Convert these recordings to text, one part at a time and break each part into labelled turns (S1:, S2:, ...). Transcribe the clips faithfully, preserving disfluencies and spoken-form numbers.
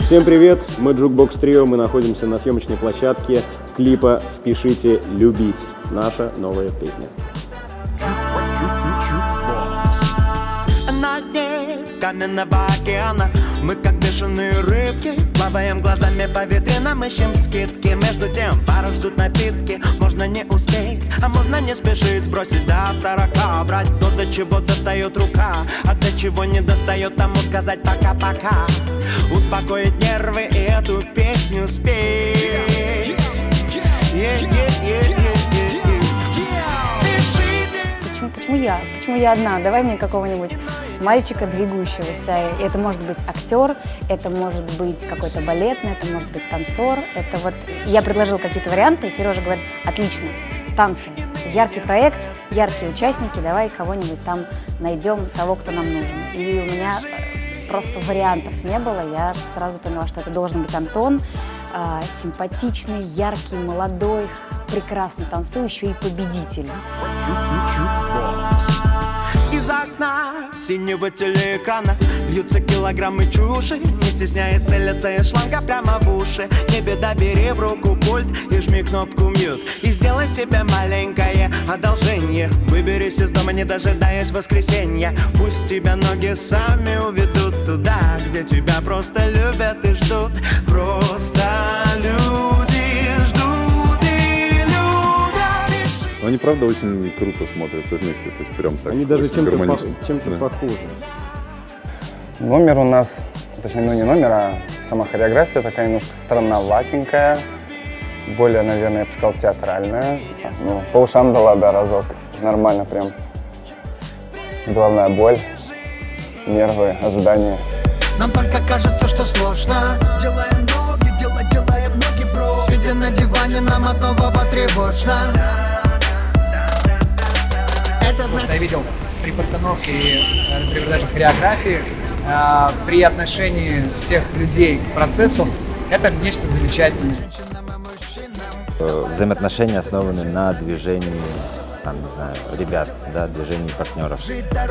S1: Всем привет, мы Jukebox Trio, мы находимся на съемочной площадке клипа «Спешите любить», наша новая песня.
S2: На дне каменного океана мы, как бешеные рыбки, плаваем глазами по ветринам, ищем скидки. Между тем пару ждут напитки. Можно не успеть, а можно не спешить. Сбросить до сорока, брать то, до чего достает рука, а до чего не достает, тому сказать пока-пока. Успокоить нервы и эту песню спеть. Yeah, yeah, yeah, yeah, yeah, yeah.
S3: Почему, почему я? Почему я одна? Давай мне какого-нибудь мальчика двигающегося. Это может быть актер, это может быть какой-то балетный, это может быть танцор. Это вот я предложил какие-то варианты, и Сережа говорит: отлично, танцы, яркий проект, яркие участники, давай кого-нибудь там найдем, того, кто нам нужен. И у меня просто вариантов не было, я сразу поняла, что это должен быть Антон, э, симпатичный, яркий, молодой, прекрасно танцующий и победитель.
S2: Из окна синего телеэкрана льются килограммы чуши, не стесняясь целятся из шланга прямо в уши. Не беда, бери в руку пульт и жми кнопку мьют, и сделай себе маленькое одолжение. Выберись из дома, не дожидаясь воскресенья. Пусть тебя ноги сами уведут туда, где тебя просто любят и ждут. Просто люди ждут и любят.
S4: Они, правда, очень круто смотрятся вместе, то есть прям так.
S1: Они даже чем-то,
S4: гармонично.
S1: пох- чем-то
S4: Да.
S1: похожи.
S5: Номер у нас, точнее, ну не номер, а сама хореография такая немножко странноватенькая, более, наверное, я бы сказал, театральная. Ну, по ушам дала, да, разок. Нормально прям. Головная боль, нервы, ожидания.
S2: Нам только кажется, что сложно. Делаем ноги, делаем, делаем ноги, бро. Сидя на диване, нам от нового тревожно.
S6: Потому что я видел при постановке, например, даже хореографии, при отношении всех людей к процессу, это нечто замечательное.
S7: Взаимоотношения основаны на движении, там, не знаю, ребят, да, движении партнеров.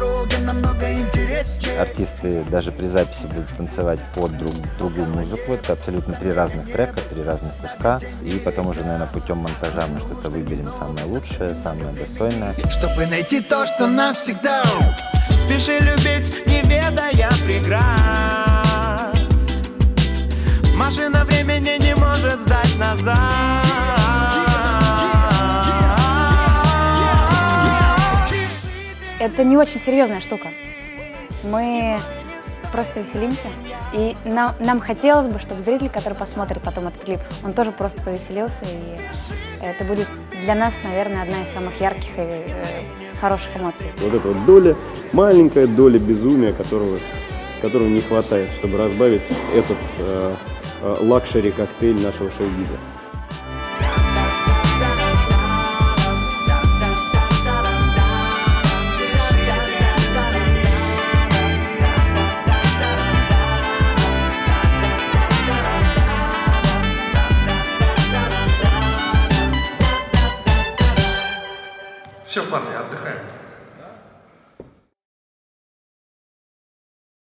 S7: Артисты даже при записи будут танцевать под друг, другую музыку. Это абсолютно три разных трека, три разных куска. И потом уже, наверное, путем монтажа мы что-то выберем самое лучшее, самое достойное.
S2: Чтобы найти то, что навсегда. Спеши любить, не ведая преград. Машина времени не может сдать назад.
S3: Это не очень серьезная штука. Мы просто веселимся, и нам, нам хотелось бы, чтобы зритель, который посмотрит потом этот клип, он тоже просто повеселился, и это будет для нас, наверное, одна из самых ярких и э, хороших эмоций.
S1: Вот эта вот доля, маленькая доля безумия, которого, которого не хватает, чтобы разбавить этот э, э, лакшери коктейль нашего шоу-биза.